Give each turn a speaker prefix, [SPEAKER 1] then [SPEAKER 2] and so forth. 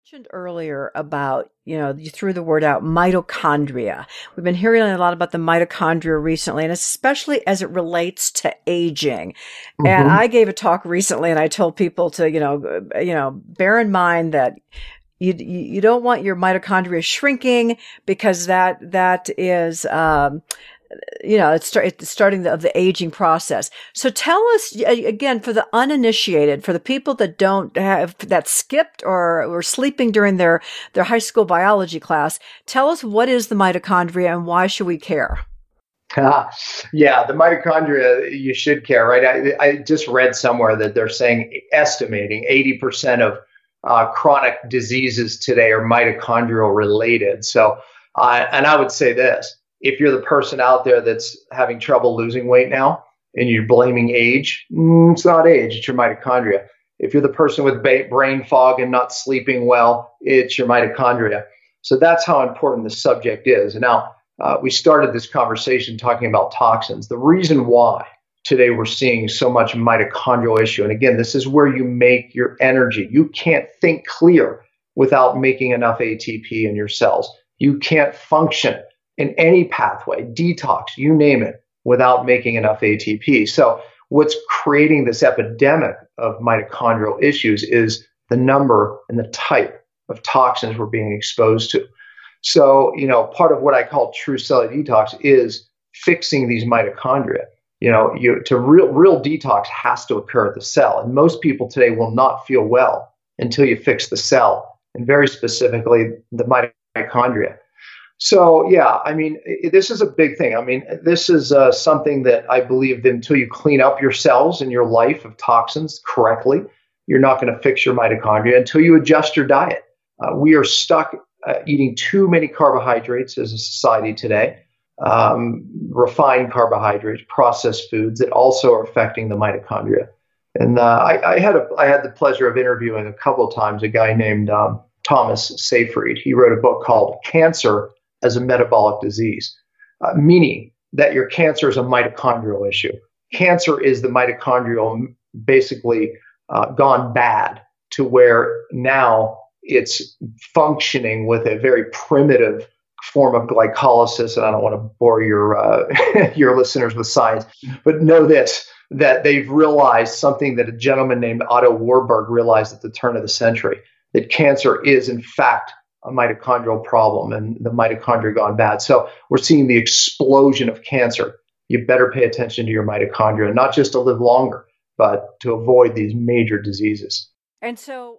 [SPEAKER 1] Mentioned earlier about, you threw the word out mitochondria. We've been hearing a lot about the mitochondria recently, and especially as it relates to aging. And
[SPEAKER 2] Hmm.
[SPEAKER 1] I gave a talk recently and I told people to, bear in mind that you don't want your mitochondria shrinking because that is, it's starting of the aging process. So tell us again, for the uninitiated, for the people that don't have that skipped or were sleeping during their high school biology class, tell us what is the mitochondria and why should we care?
[SPEAKER 2] Yeah, the mitochondria, you should care, right? I just read somewhere that they're saying, estimating 80% of chronic diseases today are mitochondrial related. So, and I would say this, if you're the person out there that's having trouble losing weight now and you're blaming age, it's not age, it's your mitochondria. If you're the person with brain fog and not sleeping well, it's your mitochondria. So that's how important the subject is. Now, we started this conversation talking about toxins. The reason why today we're seeing so much mitochondrial issue, and again, this is where you make your energy. You can't think clear without making enough ATP in your cells. You can't function in any pathway, detox, you name it, without making enough ATP. So what's creating this epidemic of mitochondrial issues is the number and the type of toxins we're being exposed to. So, part of what I call true cellular detox is fixing these mitochondria. Real detox has to occur at the cell. And most people today will not feel well until you fix the cell, and very specifically the mitochondria. So, yeah, I mean, this is a big thing. I mean, this is something that I believe that until you clean up your cells in your life of toxins correctly, you're not going to fix your mitochondria until you adjust your diet. We are stuck eating too many carbohydrates as a society today, refined carbohydrates, processed foods that also are affecting the mitochondria. And I had the pleasure of interviewing a couple of times a guy named Thomas Seyfried. He wrote a book called Cancer as a Metabolic Disease, meaning that your cancer is a mitochondrial issue. Cancer is the mitochondrial basically gone bad to where now it's functioning with a very primitive form of glycolysis. And I don't want to bore your your listeners with science, but know this, that they've realized something that a gentleman named Otto Warburg realized at the turn of the century, that cancer is in fact a mitochondrial problem and the mitochondria gone bad. So we're seeing the explosion of cancer. You better pay attention to your mitochondria, not just to live longer, but to avoid these major diseases.
[SPEAKER 1] And so